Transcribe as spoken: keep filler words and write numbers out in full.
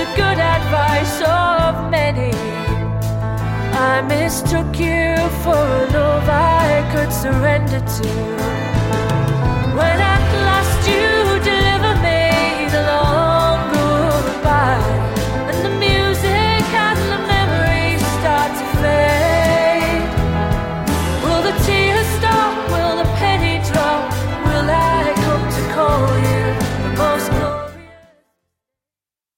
good advice of many. I mistook you for a love I could surrender to.